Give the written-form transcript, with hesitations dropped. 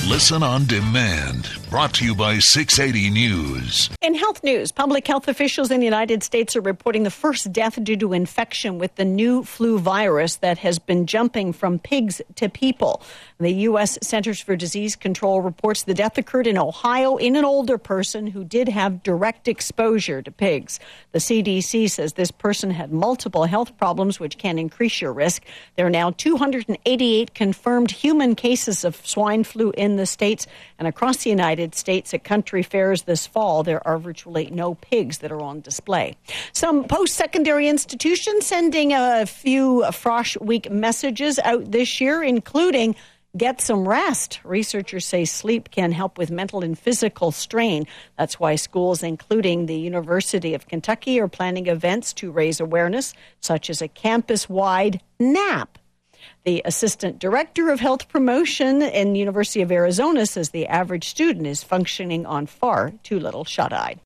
Listen on demand. Brought to you by 680 News. In health news, public health officials in the United States are reporting the first death due to infection with the new flu virus that has been jumping from pigs to people. The U.S. Centers for Disease Control reports the death occurred in Ohio in an older person who did have direct exposure to pigs. The CDC says this person had multiple health problems, which can increase your risk. There are now 288 confirmed human cases of swine flu in the states, and across the United States at country fairs this fall, there are virtually no pigs that are on display. Some post-secondary institutions sending a few Frosh Week messages out this year, including get some rest. Researchers say sleep can help with mental and physical strain. That's why schools, including the University of Kentucky, are planning events to raise awareness, such as a campus-wide nap. The assistant director of health promotion in the University of Arizona says the average student is functioning on far too little shut-eye.